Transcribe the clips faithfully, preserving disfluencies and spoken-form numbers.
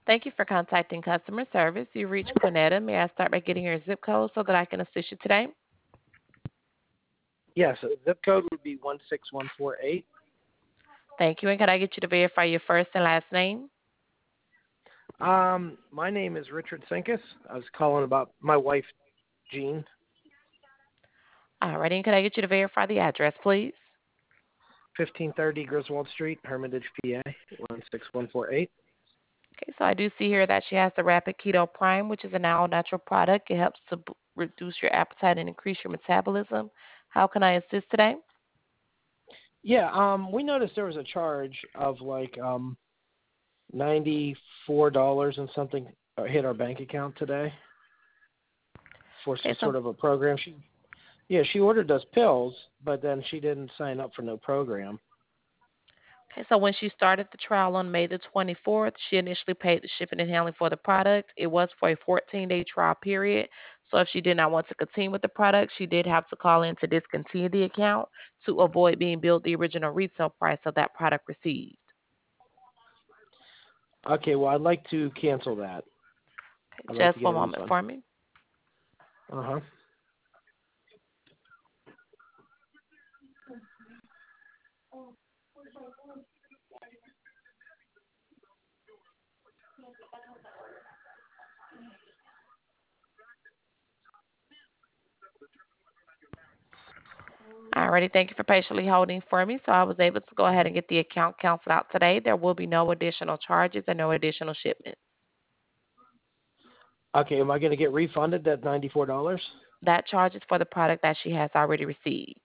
Thank you for contacting customer service. You reached Quinetta. May I start by getting your zip code so that I can assist you today? Yes, uh, zip code would be one six one four eight. Thank you. And can I get you to verify your first and last name? Um, my name is Richard Sinkus. I was calling about my wife, Jean, Alrighty. And can I get you to verify the address, please? fifteen thirty Griswold Street, Hermitage, P A, one six one four eight. Okay, so I do see here that she has the Rapid Keto Prime, which is an all-natural product. It helps to b- reduce your appetite and increase your metabolism. How can I assist today? Yeah, um, we noticed there was a charge of like um ninety-four dollars and something uh, hit our bank account today for Okay, some so sort of a program. She, yeah, she ordered those pills, but then she didn't sign up for no program. okay, so when she started the trial on May the twenty-fourth, she initially paid the shipping and handling for the product. It was for a fourteen-day trial period. So if she did not want to continue with the product, she did have to call in to discontinue the account to avoid being billed the original retail price of that product received. Okay, well, I'd like to cancel that. Okay, I'd like just to get one a moment refund. for me. Uh huh. Alrighty, thank you for patiently holding for me. So I was able to go ahead and get the account canceled out today. There will be no additional charges and no additional shipments. Okay, am I going to get refunded that ninety-four dollars? That charge is for the product that she has already received.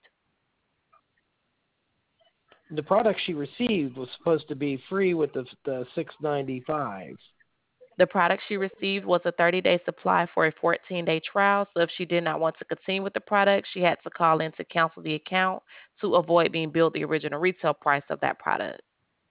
The product she received was supposed to be free with the the six ninety-five. The product she received was a thirty-day supply for a fourteen-day trial. So if she did not want to continue with the product, she had to call in to cancel the account to avoid being billed the original retail price of that product.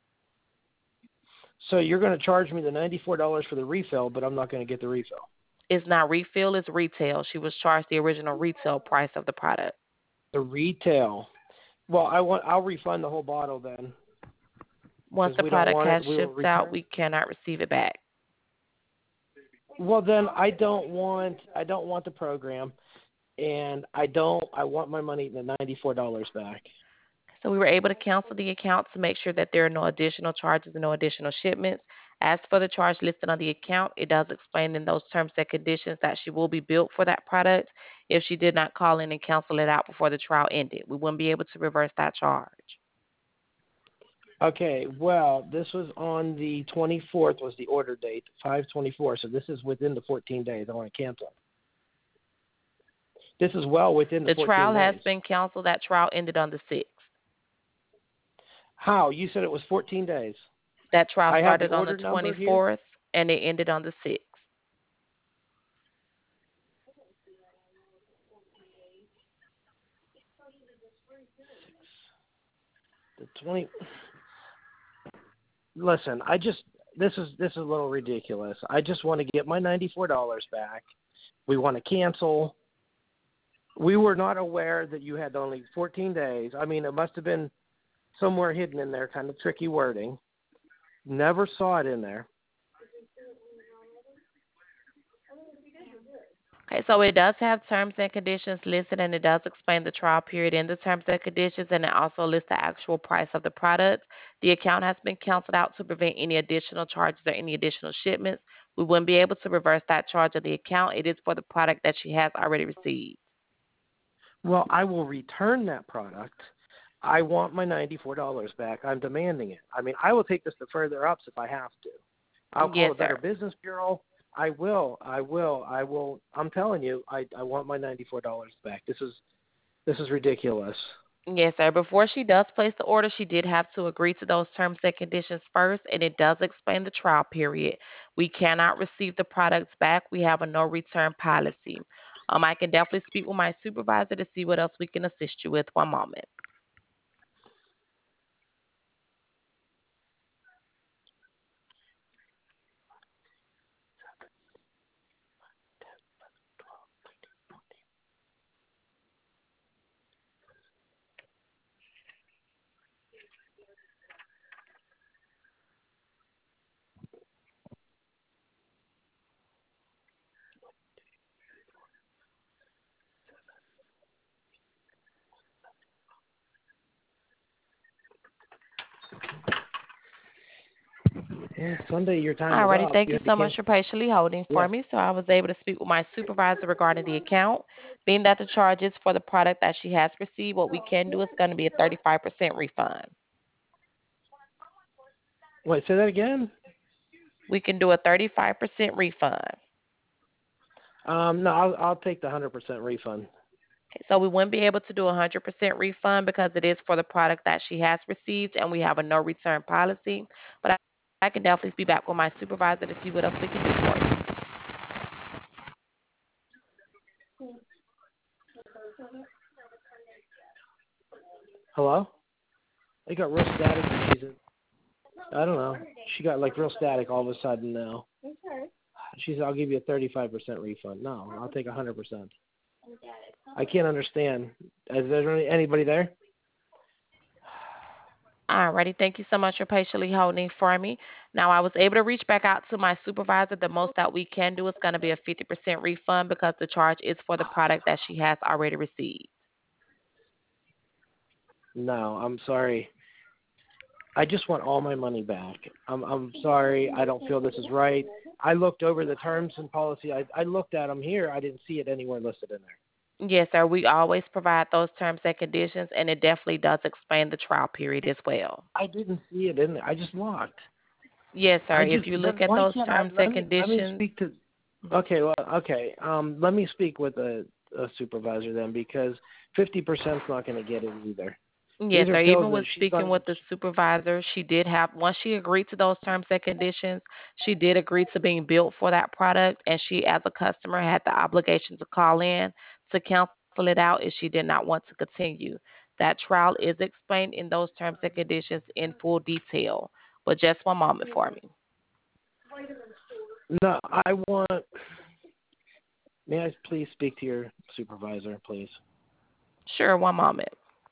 So you're going to charge me the ninety-four dollars for the refill, but I'm not going to get the refill. It's not refill, it's retail. She was charged the original retail price of the product. The retail. Well, I want. I'll refund the whole bottle then, Once because the we don't product want has it. We will shipped out, return. we cannot receive it back. Well, then I don't want. I don't want the program, and I don't. I want my money, the ninety-four dollars back. So we were able to cancel the account to make sure that there are no additional charges and no additional shipments. As for the charge listed on the account, it does explain in those terms and conditions that she will be billed for that product if she did not call in and cancel it out before the trial ended. We wouldn't be able to reverse that charge. Okay. Well, this was on the twenty-fourth. Was the order date five twenty-four? So this is within the fourteen days. I want to cancel. This is well within the The fourteen trial has days. been canceled. That trial ended on the sixth. How? You said it was fourteen days. That trial I have the started on the order number here. twenty-fourth and it ended on the sixth. The twenty. Listen, I just this is this is a little ridiculous. I just want to get my ninety-four dollars back. We want to cancel. We were not aware that you had only fourteen days. I mean, it must have been somewhere hidden in there, kind of tricky wording. Never saw it in there. Okay, so it does have terms and conditions listed and it does explain the trial period in the terms and conditions and it also lists the actual price of the product. The account has been canceled out to prevent any additional charges or any additional shipments. We wouldn't be able to reverse that charge of the account. It is for the product that she has already received. Well, I will return that product. I want my ninety-four dollars back. I'm demanding it. I mean, I will take this to further ups if I have to. I'll call Yes, the sir. Better Business Bureau. I will. I will. I will. I'm telling you, I I want my ninety-four dollars back. This is this is ridiculous. Yes, sir. Before she does place the order, she did have to agree to those terms and conditions first, and it does explain the trial period. We cannot receive the products back. We have a no return policy. Um, I can definitely speak with my supervisor to see what else we can assist you with. One moment. Yeah, Sunday your time is Alrighty, up. thank You you had to so much cancel. for patiently holding for Yeah. me. So I was able to speak with my supervisor regarding the account. Being that the charges for the product that she has received, what we can do is going to be a thirty-five percent refund. Wait, say that again. We can do a thirty-five percent refund. Um, no, I'll I'll take the hundred percent refund. Okay, so we wouldn't be able to do a one hundred percent refund because it is for the product that she has received and we have a no return policy. But I, I can definitely be back with my supervisor to see what else we can do for you. Hello? It got real static when she's in. I don't know. She got like real static all of a sudden now. She said, I'll give you a thirty-five percent refund. No, I'll take one hundred percent. I can't understand. Is there any- anybody there? Alrighty, thank you so much for patiently holding for me. Now I was able to reach back out to my supervisor. The most that we can do is going to be a fifty percent refund because the charge is for the product that she has already received. No, I'm sorry. I just want all my money back. I'm I'm sorry. I don't feel this is right. I looked over the terms and policy. I I looked at them here. I didn't see it anywhere listed in there. Yes, sir. We always provide those terms and conditions, and it definitely does explain the trial period as well. I didn't see it in there. I just looked. Yes, sir. I If just you then look at why those can't I terms let and me let me conditions, speak to okay, well okay. Um let me speak with a, a supervisor then because fifty percent is not gonna get it either. yes, These are sir. pills Even that with she's speaking gonna with the supervisor, she did have, once she agreed to those terms and conditions, she did agree to being billed for that product, and she, as a customer, had the obligation to call in to cancel it out if she did not want to continue. That trial is explained in those terms and conditions in full detail. But just one moment for me. No, I want may I please speak to your supervisor, please? Sure, one moment.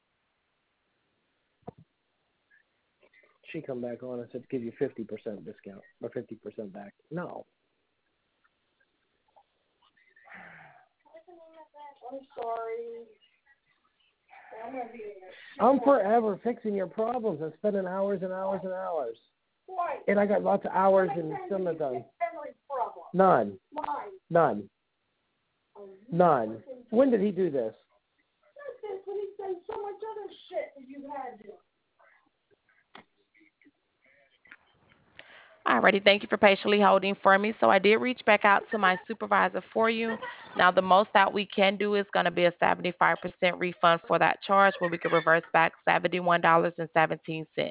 She come back on and said give you fifty percent discount or fifty percent back. No. I'm sorry. I'm forever fixing your problems and spending hours and hours and hours. Why? And I got lots of hours and still not done. None. Why? None. None. When did he do this? When he's done so much other shit that you had to. Alrighty, thank you for patiently holding for me. So I did reach back out to my supervisor for you. Now the most that we can do is going to be a seventy-five percent refund for that charge, where we can reverse back seventy-one dollars and seventeen cents.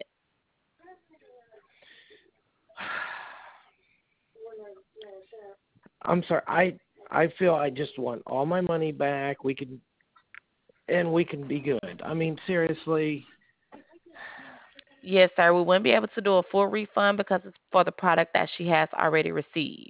I'm sorry. I I feel I just want all my money back. We can and we can be good. I mean, seriously. Yes, sir. We wouldn't be able to do a full refund because it's for the product that she has already received.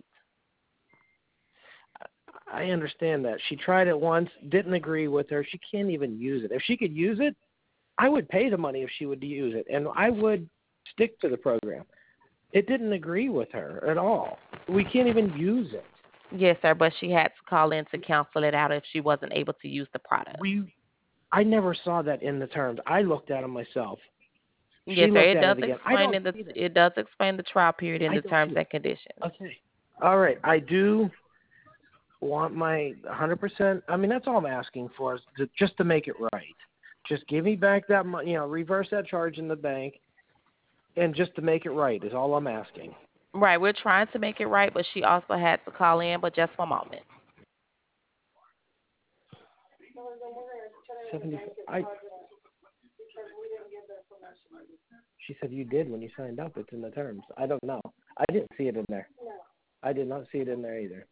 I understand that. She tried it once, didn't agree with her. She can't even use it. If she could use it, I would pay the money if she would use it, and I would stick to the program. It didn't agree with her at all. We can't even use it. Yes, sir. But she had to call in to cancel it out if she wasn't able to use the product. We, I never saw that in the terms. I looked at them myself. Yes, She sir. looked It at does it again. I explain don't in the see it. it does explain the trial period in I the don't terms see it. and conditions. Okay. All right. I do want my one hundred percent. I mean, that's all I'm asking for is to, just to make it right. Just give me back that money, you know, reverse that charge in the bank, and just to make it right is all I'm asking. Right, we're trying to make it right, but she also had to call in. But just one moment. seventy. I. She said you did when you signed up. It's in the terms. I don't know. I didn't see it in there. I did not see it in there either.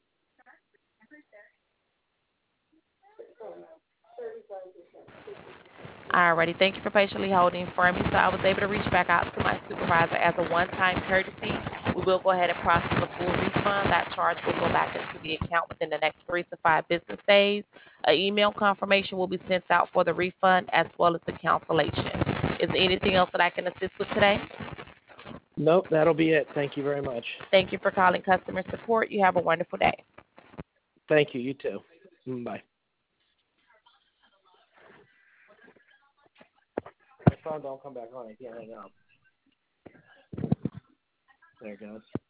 Alrighty, thank you for patiently holding for me. So I was able to reach back out to my supervisor as a one-time courtesy. We will go ahead and process a full refund. That charge will go back into the account within the next three to five business days. An email confirmation will be sent out for the refund as well as the cancellation. Is there anything else that I can assist with today? Nope, that'll be it. Thank you very much. Thank you for calling customer support. You have a wonderful day. Thank you. You too. Bye. My phone don't come back on. I can't hang up. There it goes.